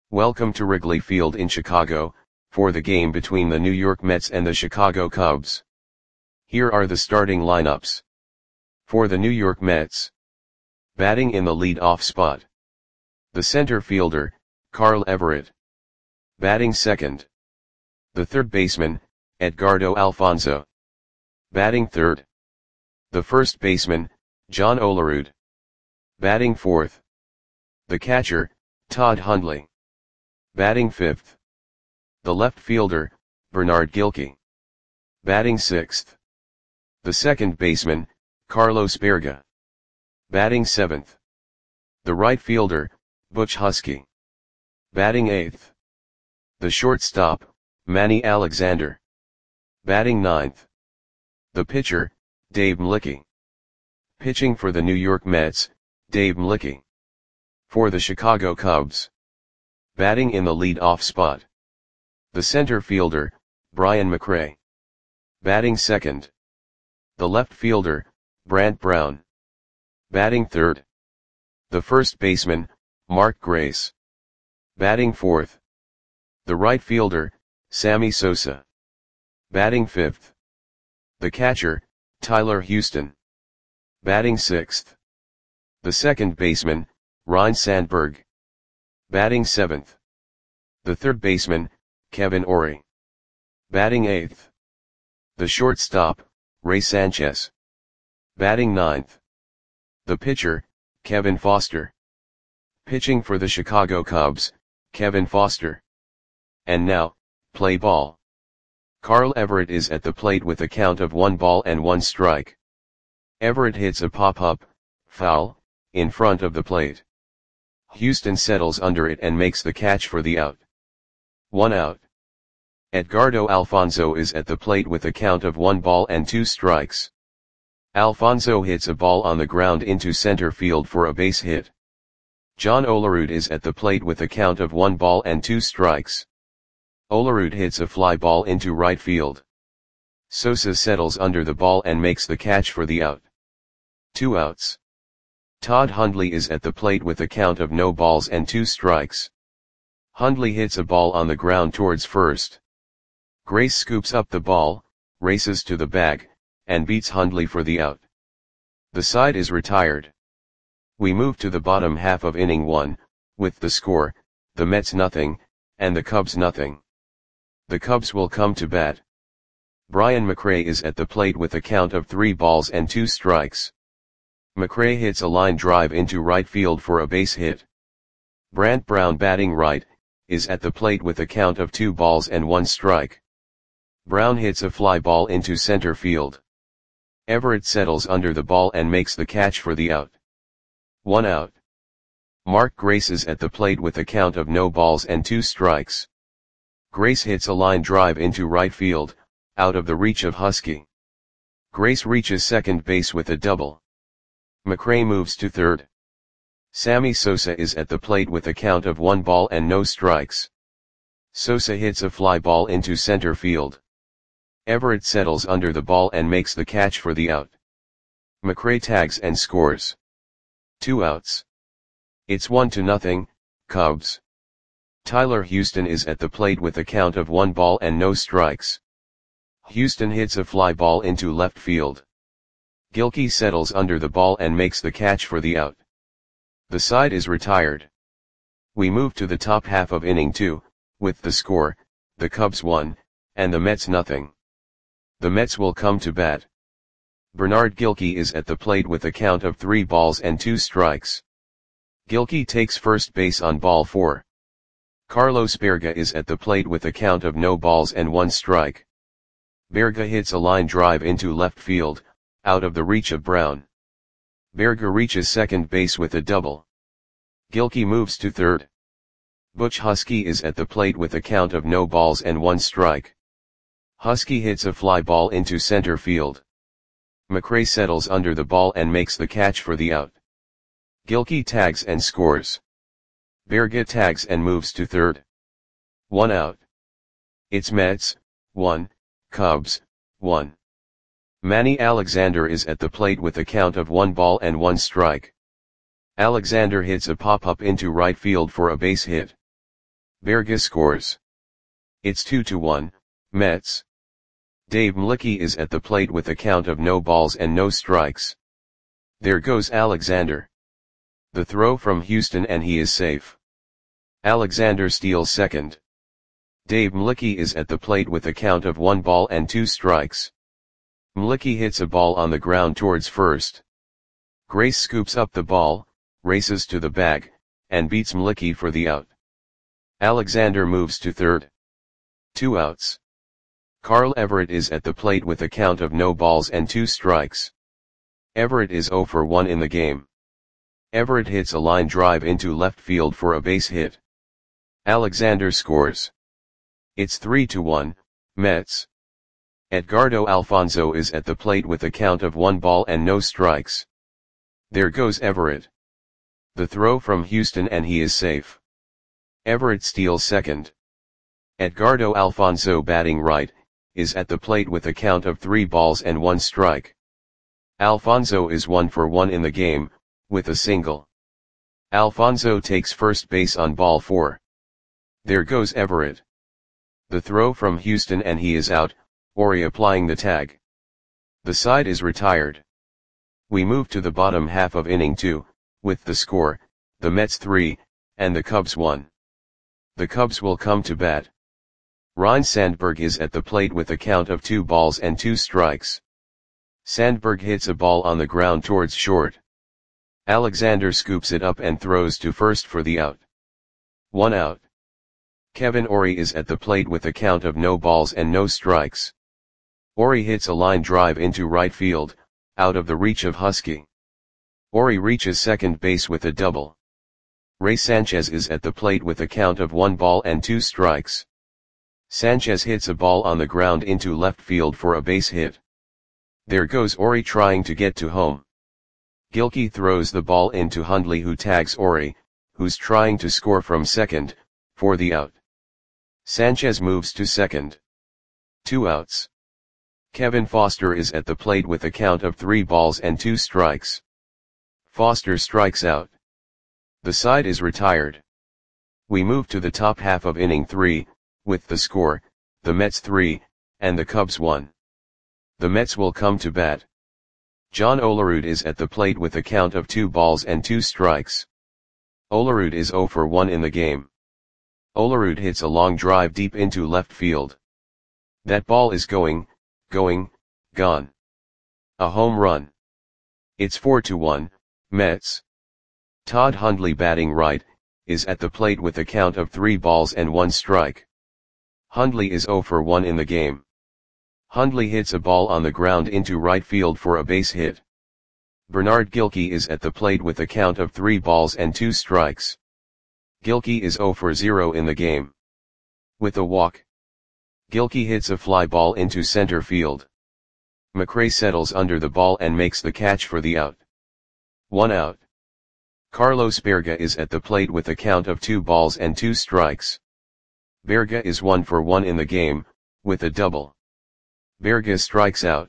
Welcome to Wrigley Field in Chicago, for the game between the New York Mets and the Chicago Cubs. Here are the starting lineups. For the New York Mets. Batting in the lead-off spot. The center fielder, Carl Everett. Batting second. The third baseman, Edgardo Alfonzo. Batting third. The first baseman, John Olerud. Batting fourth. The catcher, Todd Hundley. Batting fifth. The left fielder, Bernard Gilkey. Batting sixth. The second baseman, Carlos Baerga. Batting seventh. The right fielder, Butch Huskey. Batting eighth. The shortstop, Manny Alexander. Batting ninth. The pitcher, Dave Mlicki. Pitching for the New York Mets, Dave Mlicki. For the Chicago Cubs. Batting in the lead-off spot. The center fielder, Brian McRae. Batting second. The left fielder, Brant Brown. Batting third. The first baseman, Mark Grace. Batting fourth. The right fielder, Sammy Sosa. Batting fifth. The catcher, Tyler Houston. Batting sixth. The second baseman, Ryne Sandberg. Batting seventh. The third baseman, Kevin Orie. Batting eighth. The shortstop, Ray Sanchez. Batting ninth. The pitcher, Kevin Foster. Pitching for the Chicago Cubs, Kevin Foster. And now, play ball. Carl Everett is at the plate with a count of 1-1 Everett hits a pop-up, foul, in front of the plate. Houston settles under it and makes the catch for the out. 1 out. Edgardo Alfonzo is at the plate with a count of 1-2. Alfonzo hits a ball on the ground into center field for a base hit. John Olerud is at the plate with a count of 1-2. Olerud hits a fly ball into right field. Sosa settles under the ball and makes the catch for the out. 2 outs. Todd Hundley is at the plate with a count of 0-2. Hundley hits a ball on the ground towards first. Grace scoops up the ball, races to the bag, and beats Hundley for the out. The side is retired. We move to the bottom half of inning 1, with the score, the Mets nothing, and the Cubs nothing. The Cubs will come to bat. Brian McRae is at the plate with a count of 3-2. McRae hits a line drive into right field for a base hit. Brant Brown, batting right, is at the plate with a count of 2-1. Brown hits a fly ball into center field. Everett settles under the ball and makes the catch for the out. 1 out. Mark Grace is at the plate with a count of 0-2. Grace hits a line drive into right field, out of the reach of Huskey. Grace reaches second base with a double. McRae moves to third. Sammy Sosa is at the plate with a count of 1-0. Sosa hits a fly ball into center field. Everett settles under the ball and makes the catch for the out. McRae tags and scores. 2 outs. It's 1-0, Cubs. Tyler Houston is at the plate with a count of 1-0. Houston hits a fly ball into left field. Gilkey settles under the ball and makes the catch for the out. The side is retired. We move to the top half of inning 2, with the score, the Cubs 1, and the Mets nothing. The Mets will come to bat. Bernard Gilkey is at the plate with a count of 3-2. Gilkey takes first base on ball 4. Carlos Baerga is at the plate with a count of 0-1. Baerga hits a line drive into left field, out of the reach of Brown. Baerga reaches second base with a double. Gilkey moves to third. Butch Huskey is at the plate with a count of 0-1. Huskey hits a fly ball into center field. McRae settles under the ball and makes the catch for the out. Gilkey tags and scores. Baerga tags and moves to third. 1 out. It's Mets, 1, Cubs, 1. Manny Alexander is at the plate with a count of 1-1. Alexander hits a pop-up into right field for a base hit. Berge scores. It's 2-1, Mets. Dave Mlicki is at the plate with a count of no balls and no strikes. There goes Alexander. The throw from Houston and he is safe. Alexander steals second. Dave Mlicki is at the plate with a count of 1 ball and 2 strikes. Mlicki hits a ball on the ground towards first. Grace scoops up the ball, races to the bag, and beats Mlicki for the out. Alexander moves to third. 2 outs. Carl Everett is at the plate with a count of no balls and 2 strikes. Everett is 0 for 1 in the game. Everett hits a line drive into left field for a base hit. Alexander scores. It's 3-1, Mets. Edgardo Alfonzo is at the plate with a count of 1 ball and no strikes. There goes Everett. The throw from Houston and he is safe. Everett steals second. Edgardo Alfonzo, batting right, is at the plate with a count of 3 balls and 1 strike. Alfonzo is 1 for 1 in the game, with a single. Alfonzo takes first base on ball 4. There goes Everett. The throw from Houston and he is out, Ori applying the tag. The side is retired. We move to the bottom half of inning 2, with the score, the Mets 3, and the Cubs 1. The Cubs will come to bat. Ryne Sandberg is at the plate with a count of 2 balls and 2 strikes. Sandberg hits a ball on the ground towards short. Alexander scoops it up and throws to first for the out. 1 out. Kevin Ori is at the plate with a count of no balls and no strikes. Ori hits a line drive into right field, out of the reach of Husky. Ori reaches second base with a double. Ray Sanchez is at the plate with a count of 1 ball and 2 strikes. Sanchez hits a ball on the ground into left field for a base hit. There goes Ori trying to get to home. Gilkey throws the ball into Hundley, who tags Ori, who's trying to score from second, for the out. Sanchez moves to second. 2 outs. Kevin Foster is at the plate with a count of 3 balls and 2 strikes. Foster strikes out. The side is retired. We move to the top half of inning 3, with the score, the Mets 3, and the Cubs 1. The Mets will come to bat. John Olerud is at the plate with a count of 2 balls and 2 strikes. Olerud is 0 for 1 in the game. Olerud hits a long drive deep into left field. That ball is gone. A home run. It's 4-1, Mets. Todd Hundley, batting right, is at the plate with a count of 3 balls and 1 strike. Hundley is 0 for 1 in the game. Hundley hits a ball on the ground into right field for a base hit. Bernard Gilkey is at the plate with a count of 3 balls and 2 strikes. Gilkey is 0 for 0 in the game. With a walk. Gilkey hits a fly ball into center field. McRae settles under the ball and makes the catch for the out. 1 out. Carlos Berga is at the plate with a count of 2 balls and 2 strikes. Berga is 1 for 1 in the game, with a double. Berga strikes out.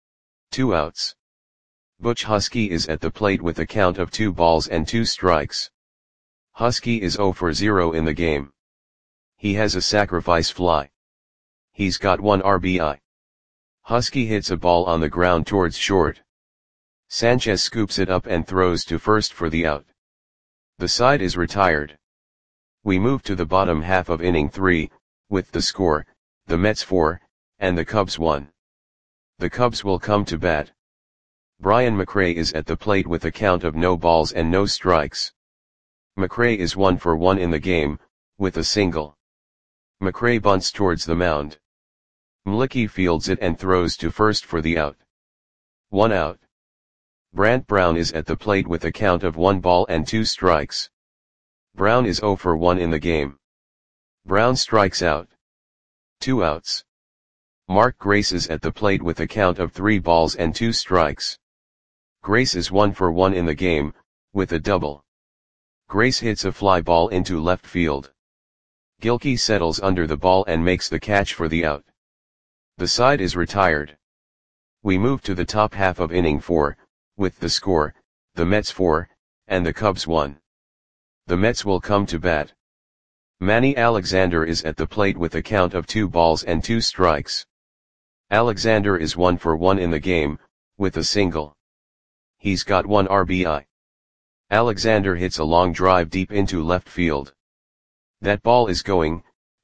2 outs. Butch Husky is at the plate with a count of 2 balls and 2 strikes. Husky is 0 for 0 in the game. He has a sacrifice fly. He's got 1 RBI. Husky hits a ball on the ground towards short. Sanchez scoops it up and throws to first for the out. The side is retired. We move to the bottom half of inning 3, with the score, the Mets 4, and the Cubs 1. The Cubs will come to bat. Brian McRae is at the plate with a count of no balls and no strikes. McRae is 1 for 1 in the game, with a single. McRae bunts towards the mound. Mlicki fields it and throws to first for the out. 1 out. Brant Brown is at the plate with a count of 1 ball and 2 strikes. Brown is 0 for 1 in the game. Brown strikes out. 2 outs. Mark Grace is at the plate with a count of 3 balls and 2 strikes. Grace is 1 for 1 in the game, with a double. Grace hits a fly ball into left field. Gilkey settles under the ball and makes the catch for the out. The side is retired. We move to the top half of inning 4, with the score, the Mets 4, and the Cubs 1. The Mets will come to bat. Manny Alexander is at the plate with a count of 2 balls and 2 strikes. Alexander is 1 for 1 in the game, with a single. He's got 1 RBI. Alexander hits a long drive deep into left field. That ball is gone.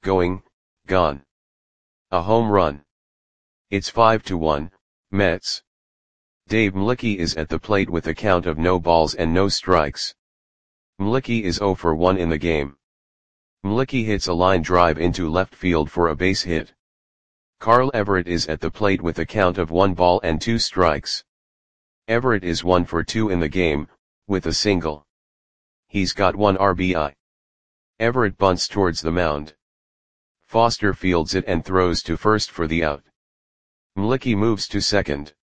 A home run. It's 5-1, Mets. Dave Mlicki is at the plate with a count of no balls and no strikes. Mlicki is 0 for 1 in the game. Mlicki hits a line drive into left field for a base hit. Carl Everett is at the plate with a count of 1 ball and 2 strikes. Everett is 1 for 2 in the game, with a single. He's got 1 RBI. Everett bunts towards the mound. Foster fields it and throws to first for the out. Mlicki moves to second.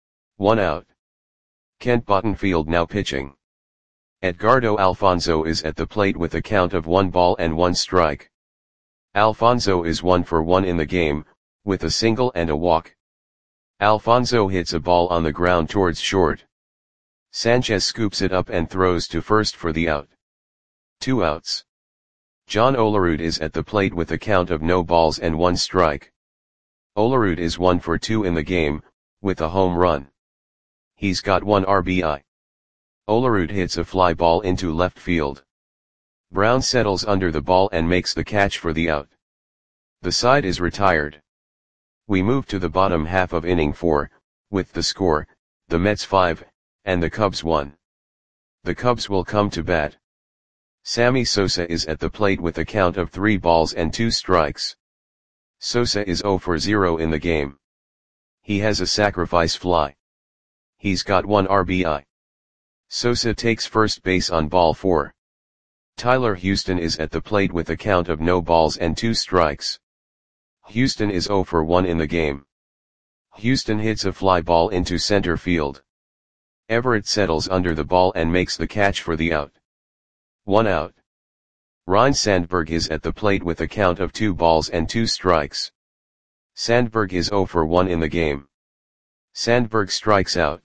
1 out. Kent Bottenfield now pitching. Edgardo Alfonzo is at the plate with a count of 1 ball and 1 strike. Alfonzo is 1 for 1 in the game, with a single and a walk. Alfonzo hits a ball on the ground towards short. Sanchez scoops it up and throws to first for the out. 2 outs. John Olerud is at the plate with a count of no balls and 1 strike. Olerud is 1 for 2 in the game, with a home run. He's got 1 RBI. Olerud hits a fly ball into left field. Brown settles under the ball and makes the catch for the out. The side is retired. We move to the bottom half of inning 4, with the score, the Mets 5, and the Cubs 1. The Cubs will come to bat. Sammy Sosa is at the plate with a count of 3 balls and 2 strikes. Sosa is 0 for 0 in the game. He has a sacrifice fly. He's got 1 RBI. Sosa takes first base on ball 4. Tyler Houston is at the plate with a count of no balls and 2 strikes. Houston is 0 for 1 in the game. Houston hits a fly ball into center field. Everett settles under the ball and makes the catch for the out. 1 out. Ryne Sandberg is at the plate with a count of 2 balls and 2 strikes. Sandberg is 0 for 1 in the game. Sandberg strikes out.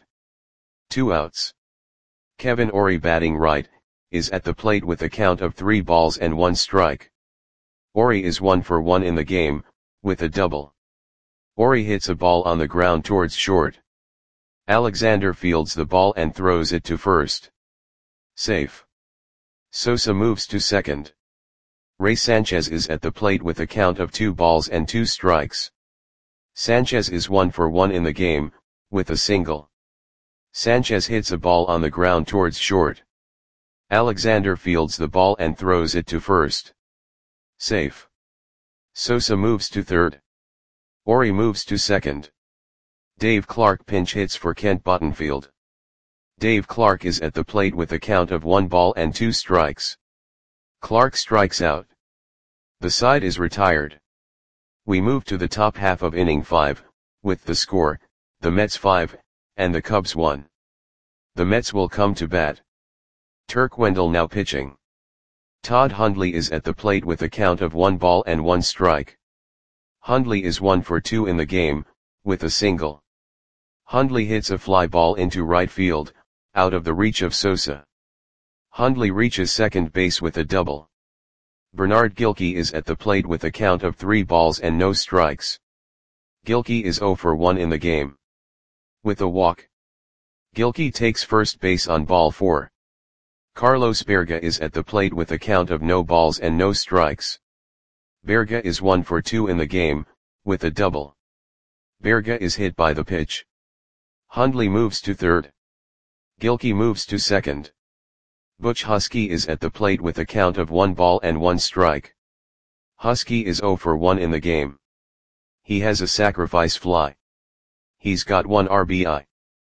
2 outs. Kevin Orie, batting right, is at the plate with a count of 3 balls and 1 strike. Orie is 1 for 1 in the game, with a double. Orie hits a ball on the ground towards short. Alexander fields the ball and throws it to first. Safe. Sosa moves to second. Ray Sanchez is at the plate with a count of 2 balls and 2 strikes. Sanchez is 1 for 1 in the game, with a single. Sanchez hits a ball on the ground towards short. Alexander fields the ball and throws it to first. Safe. Sosa moves to third. Orie moves to second. Dave Clark pinch hits for Kent Bottenfield. Dave Clark is at the plate with a count of 1 ball and 2 strikes. Clark strikes out. The side is retired. We move to the top half of inning 5, with the score, the Mets 5, and the Cubs 1. The Mets will come to bat. Turk Wendell now pitching. Todd Hundley is at the plate with a count of 1 ball and 1 strike. Hundley is 1 for 2 in the game, with a single. Hundley hits a fly ball into right field, out of the reach of Sosa. Hundley reaches second base with a double. Bernard Gilkey is at the plate with a count of 3 balls and no strikes. Gilkey is 0 for 1 in the game. With a walk. Gilkey takes first base on ball 4. Carlos Berga is at the plate with a count of no balls and no strikes. Berga is 1 for 2 in the game, with a double. Berga is hit by the pitch. Hundley moves to third. Gilkey moves to second. Butch Husky is at the plate with a count of 1 ball and 1 strike. Husky is 0 for 1 in the game. He has a sacrifice fly. He's got 1 RBI.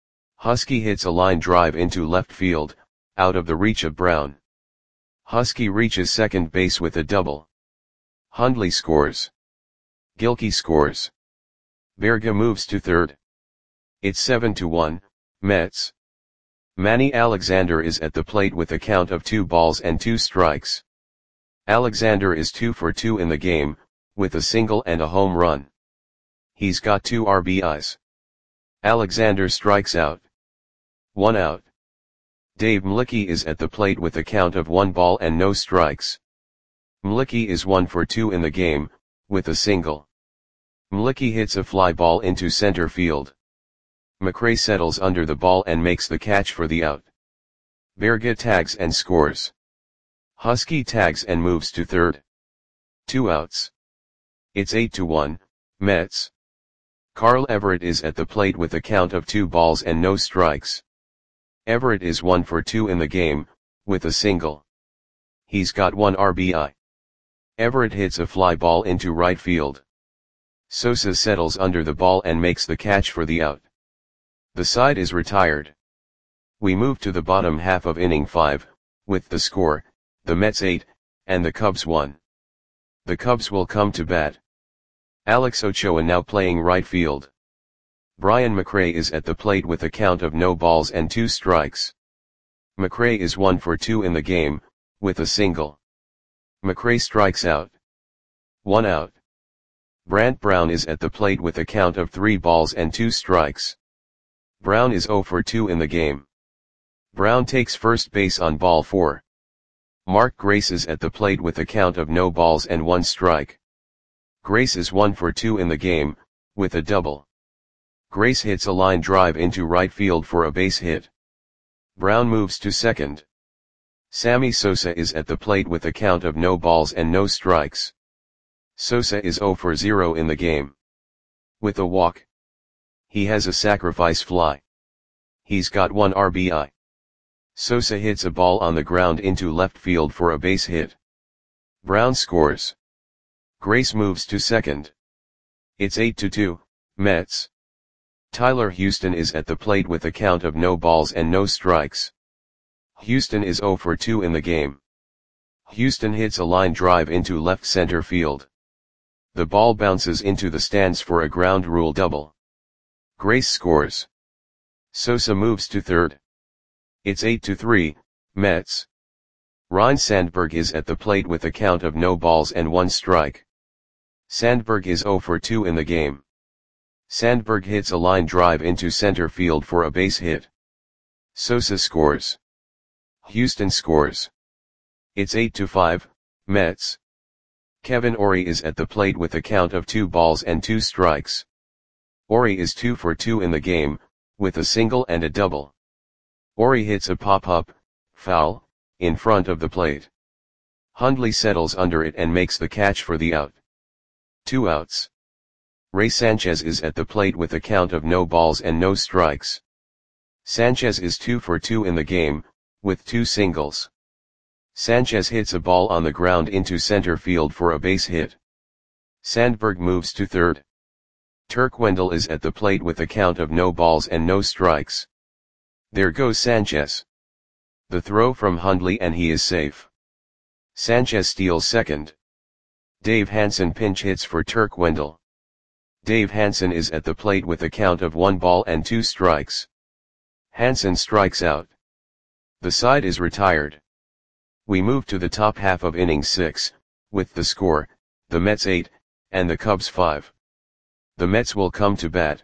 Husky hits a line drive into left field, out of the reach of Brown. Husky reaches second base with a double. Hundley scores. Gilkey scores. Berga moves to third. It's 7-1, Mets. Manny Alexander is at the plate with a count of 2 balls and 2 strikes. Alexander is 2 for 2 in the game, with a single and a home run. He's got 2 RBIs. Alexander strikes out. 1 out. Dave Mlicki is at the plate with a count of 1 ball and no strikes. Mlicki is 1 for 2 in the game, with a single. Mlicki hits a fly ball into center field. McRae settles under the ball and makes the catch for the out. Berga tags and scores. Husky tags and moves to third. 2 outs. It's 8-1, Mets. Carl Everett is at the plate with a count of 2 balls and no strikes. Everett is 1 for 2 in the game, with a single. He's got 1 RBI. Everett hits a fly ball into right field. Sosa settles under the ball and makes the catch for the out. The side is retired. We move to the bottom half of inning 5, with the score, the Mets 8, and the Cubs 1. The Cubs will come to bat. Alex Ochoa now playing right field. Brian McRae is at the plate with a count of no balls and 2 strikes. McRae is 1 for 2 in the game, with a single. McRae strikes out. 1 out. Brant Brown is at the plate with a count of 3 balls and 2 strikes. Brown is 0 for 2 in the game. Brown takes first base on ball 4. Mark Grace is at the plate with a count of no balls and 1 strike. Grace is 1 for 2 in the game, with a double. Grace hits a line drive into right field for a base hit. Brown moves to second. Sammy Sosa is at the plate with a count of no balls and no strikes. Sosa is 0 for 0 in the game. With a walk. He has a sacrifice fly. He's got 1 RBI. Sosa hits a ball on the ground into left field for a base hit. Brown scores. Grace moves to second. It's 8-2, Mets. Tyler Houston is at the plate with a count of no balls and no strikes. Houston is 0 for 2 in the game. Houston hits a line drive into left center field. The ball bounces into the stands for a ground rule double. Grace scores. Sosa moves to third. It's 8-3, Mets. Ryne Sandberg is at the plate with a count of no balls and 1 strike. Sandberg is 0 for 2 in the game. Sandberg hits a line drive into center field for a base hit. Sosa scores. Houston scores. It's 8-5, Mets. Kevin Orie is at the plate with a count of 2 balls and 2 strikes. Orie is 2 for 2 in the game, with a single and a double. Orie hits a pop-up, foul, in front of the plate. Hundley settles under it and makes the catch for the out. 2 outs. Ray Sanchez is at the plate with a count of no balls and no strikes. Sanchez is 2 for 2 in the game, with 2 singles. Sanchez hits a ball on the ground into center field for a base hit. Sandberg moves to third. Turk Wendell is at the plate with a count of no balls and no strikes. There goes Sanchez. The throw from Hundley and he is safe. Sanchez steals second. Dave Hansen pinch hits for Turk Wendell. Dave Hansen is at the plate with a count of 1 ball and 2 strikes. Hansen strikes out. The side is retired. We move to the top half of inning 6, with the score, the Mets 8, and the Cubs 5. The Mets will come to bat.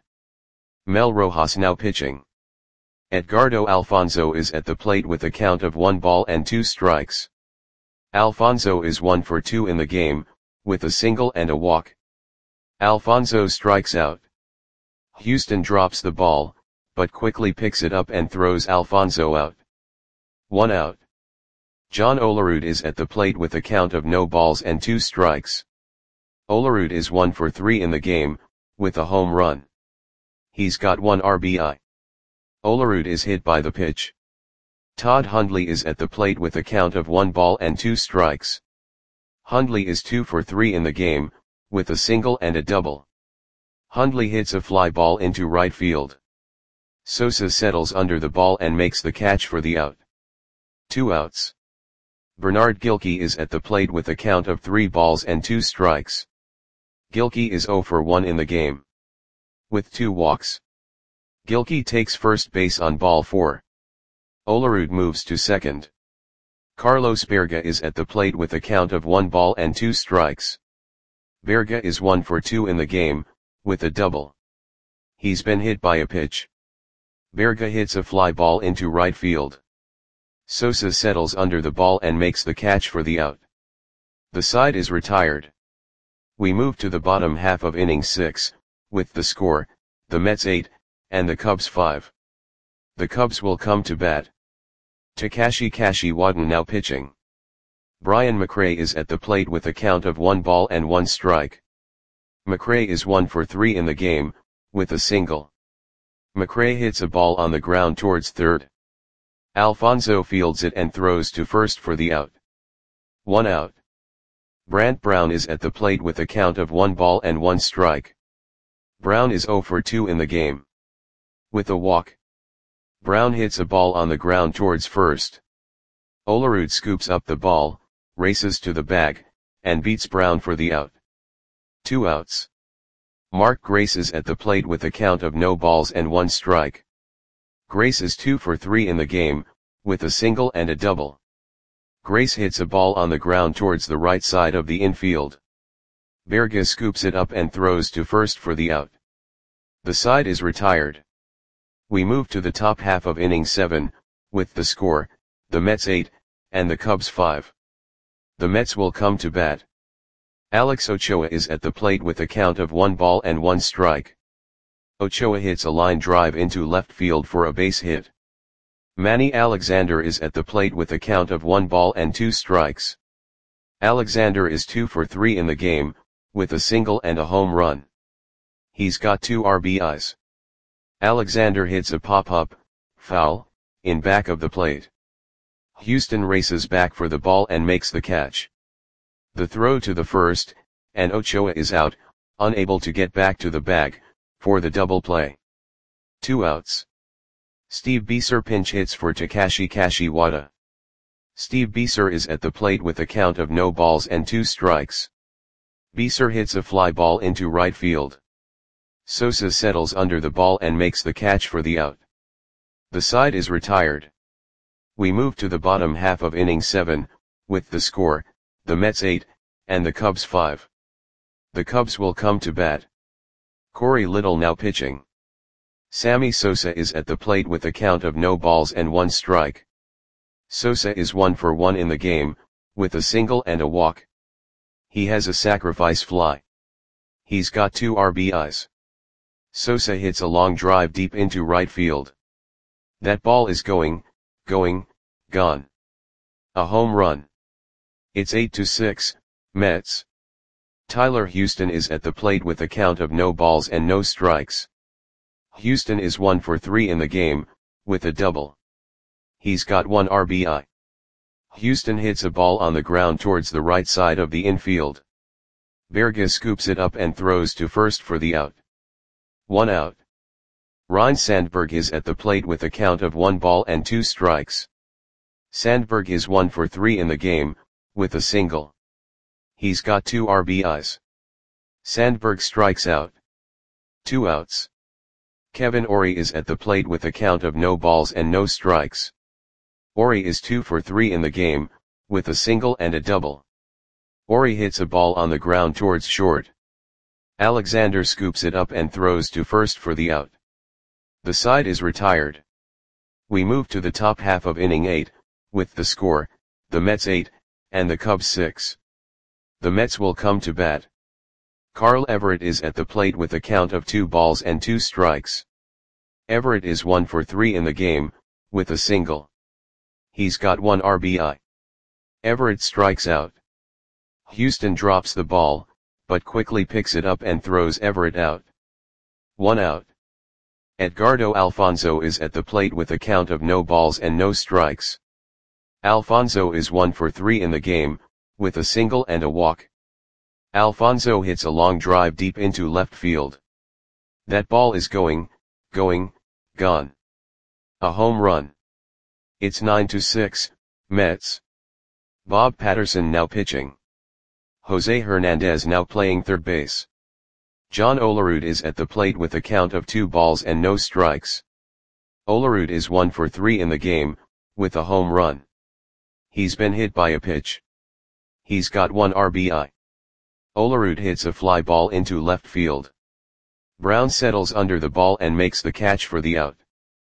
Mel Rojas now pitching. Edgardo Alfonzo is at the plate with a count of 1 ball and 2 strikes. Alfonzo is 1 for 2 in the game, with a single and a walk. Alfonzo strikes out. Houston drops the ball, but quickly picks it up and throws Alfonzo out. 1 out. John Olerud is at the plate with a count of no balls and 2 strikes. Olerud is 1 for 3 in the game, with a home run. He's got 1 RBI. Olerud is hit by the pitch. Todd Hundley is at the plate with a count of 1 ball and 2 strikes. Hundley is 2 for 3 in the game, with a single and a double. Hundley hits a fly ball into right field. Sosa settles under the ball and makes the catch for the out. 2 outs. Bernard Gilkey is at the plate with a count of 3 balls and 2 strikes. Gilkey is 0 for 1 in the game. With 2 walks. Gilkey takes first base on ball 4. Olerud moves to second. Carlos Berga is at the plate with a count of 1 ball and 2 strikes. Berga is 1 for 2 in the game, with a double. He's been hit by a pitch. Berga hits a fly ball into right field. Sosa settles under the ball and makes the catch for the out. The side is retired. We move to the bottom half of inning 6, with the score, the Mets 8, and the Cubs 5. The Cubs will come to bat. Takashi Kashiwada now pitching. Brian McRae is at the plate with a count of 1 ball and 1 strike. McRae is 1 for 3 in the game, with a single. McRae hits a ball on the ground towards third. Alfonso fields it and throws to first for the out. 1 out. Brant Brown is at the plate with a count of 1 ball and 1 strike. Brown is 0 for 2 in the game. With a walk. Brown hits a ball on the ground towards first. Olerud scoops up the ball, races to the bag, and beats Brown for the out. 2 outs. Mark Grace is at the plate with a count of no balls and 1 strike. Grace is 2 for 3 in the game, with a single and a double. Grace hits a ball on the ground towards the right side of the infield. Berga scoops it up and throws to first for the out. The side is retired. We move to the top half of inning 7, with the score, the Mets 8, and the Cubs 5. The Mets will come to bat. Alex Ochoa is at the plate with a count of 1 ball and 1 strike. Ochoa hits a line drive into left field for a base hit. Manny Alexander is at the plate with a count of 1 ball and 2 strikes. Alexander is 2 for 3 in the game, with a single and a home run. He's got 2 RBIs. Alexander hits a pop-up, foul, in back of the plate. Houston races back for the ball and makes the catch. The throw to the first, and Ochoa is out, unable to get back to the bag, for the double play. 2 outs. Steve Bieser pinch hits for Takashi Kashiwada. Steve Bieser is at the plate with a count of no balls and 2 strikes. Bieser hits a fly ball into right field. Sosa settles under the ball and makes the catch for the out. The side is retired. We move to the bottom half of inning 7, with the score, the Mets 8, and the Cubs 5. The Cubs will come to bat. Corey Little now pitching. Sammy Sosa is at the plate with a count of no balls and 1 strike. Sosa is 1 for 1 in the game, with a single and a walk. He has a sacrifice fly. He's got 2 RBIs. Sosa hits a long drive deep into right field. That ball is going, gone. A home run. It's 8-6, Mets. Tyler Houston is at the plate with a count of no balls and no strikes. Houston is 1 for 3 in the game, with a double. He's got 1 RBI. Houston hits a ball on the ground towards the right side of the infield. Berga scoops it up and throws to first for the out. 1 out. Ryne Sandberg is at the plate with a count of 1 ball and 2 strikes. Sandberg is 1 for 3 in the game, with a single. He's got 2 RBIs. Sandberg strikes out. 2 outs. Kevin Orie is at the plate with a count of no balls and no strikes. Orie is 2 for 3 in the game, with a single and a double. Orie hits a ball on the ground towards short. Alexander scoops it up and throws to first for the out. The side is retired. We move to the top half of inning 8, with the score, the Mets 8, and the Cubs 6. The Mets will come to bat. Carl Everett is at the plate with a count of 2 balls and 2 strikes. Everett is 1 for 3 in the game, with a single. He's got 1 RBI. Everett strikes out. Houston drops the ball, but quickly picks it up and throws Everett out. 1 out. Edgardo Alfonso is at the plate with a count of no balls and no strikes. Alfonso is 1 for 3 in the game, with a single and a walk. Alfonso hits a long drive deep into left field. That ball is going, gone. A home run. It's 9-6, Mets. Bob Patterson now pitching. Jose Hernandez now playing third base. John Olerud is at the plate with a count of 2 balls and no strikes. Olerud is 1 for 3 in the game, with a home run. He's been hit by a pitch. He's got 1 RBI. Olerud hits a fly ball into left field. Brown settles under the ball and makes the catch for the out.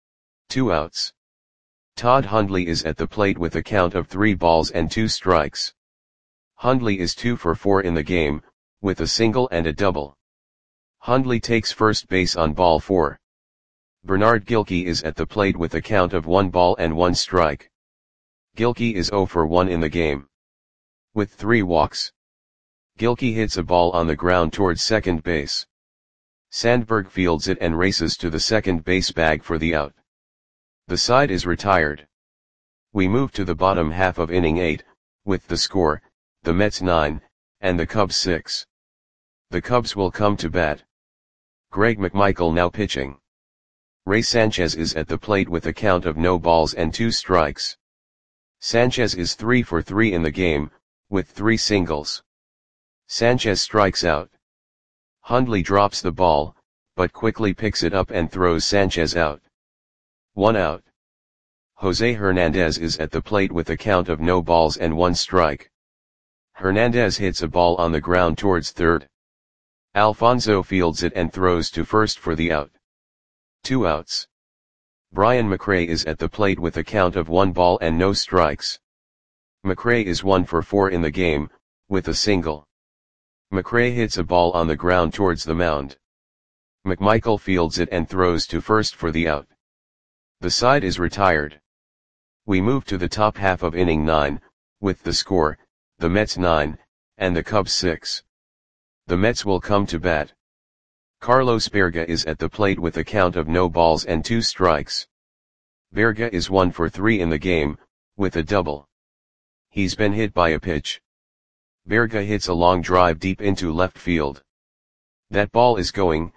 2 outs. Todd Hundley is at the plate with a count of 3 balls and 2 strikes. Hundley is 2 for 4 in the game, with a single and a double. Hundley takes first base on ball 4. Bernard Gilkey is at the plate with a count of 1 ball and 1 strike. Gilkey is 0 for 1 in the game, with 3 walks. Gilkey hits a ball on the ground towards second base. Sandberg fields it and races to the second base bag for the out. The side is retired. We move to the bottom half of inning 8, with the score, the Mets 9, and the Cubs 6. The Cubs will come to bat. Greg McMichael now pitching. Ray Sanchez is at the plate with a count of no balls and 2 strikes. Sanchez is 3 for 3 in the game, with 3 singles. Sanchez strikes out. Hundley drops the ball, but quickly picks it up and throws Sanchez out. 1 out. Jose Hernandez is at the plate with a count of no balls and 1 strike. Hernandez hits a ball on the ground towards third. Alfonso fields it and throws to first for the out. 2 outs. Brian McRae is at the plate with a count of 1 ball and no strikes. McRae is 1 for 4 in the game, with a single. McRae hits a ball on the ground towards the mound. McMichael fields it and throws to first for the out. The side is retired. We move to the top half of inning 9, with the score, the Mets 9, and the Cubs 6. The Mets will come to bat. Carlos Berga is at the plate with a count of no balls and 2 strikes. Berga is 1 for 3 in the game, with a double. He's been hit by a pitch. Berga hits a long drive deep into left field. That ball is gone.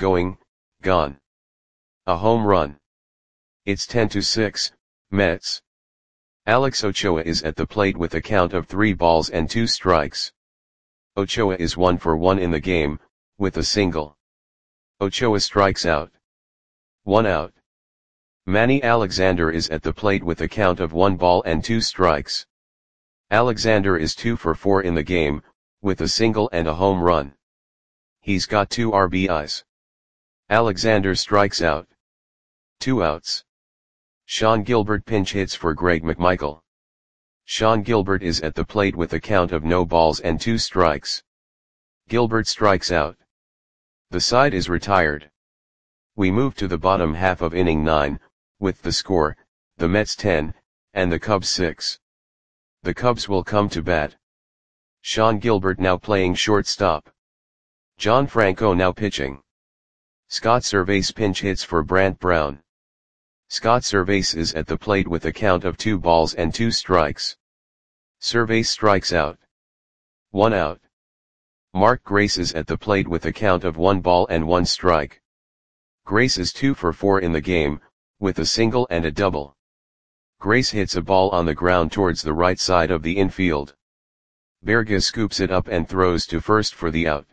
A home run. It's 10-6, Mets. Alex Ochoa is at the plate with a count of 3 balls and 2 strikes. Ochoa is 1 for 1 in the game, with a single. Ochoa strikes out. 1 out. Manny Alexander is at the plate with a count of 1 ball and 2 strikes. Alexander is 2 for 4 in the game, with a single and a home run. He's got 2 RBIs. Alexander strikes out. 2 outs. Sean Gilbert pinch hits for Greg McMichael. Sean Gilbert is at the plate with a count of no balls and 2 strikes. Gilbert strikes out. The side is retired. We move to the bottom half of inning 9, with the score, the Mets 10, and the Cubs 6. The Cubs will come to bat. Sean Gilbert now playing shortstop. John Franco now pitching. Scott Servais pinch hits for Brant Brown. Scott Servais is at the plate with a count of 2 balls and 2 strikes. Servais strikes out. 1 out. Mark Grace is at the plate with a count of 1 ball and 1 strike. Grace is 2 for 4 in the game, with a single and a double. Grace hits a ball on the ground towards the right side of the infield. Berga scoops it up and throws to first for the out.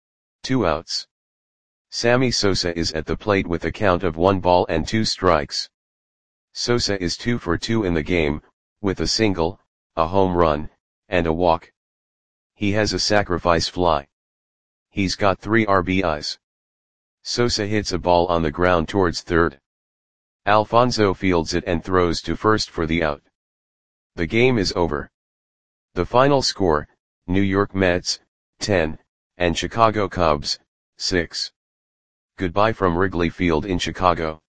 2 outs. Sammy Sosa is at the plate with a count of 1 ball and 2 strikes. Sosa is 2 for 2 in the game, with a single, a home run, and a walk. He has a sacrifice fly. He's got 3 RBIs. Sosa hits a ball on the ground towards third. Alfonso fields it and throws to first for the out. The game is over. The final score, New York Mets, 10, and Chicago Cubs, 6. Goodbye from Wrigley Field in Chicago.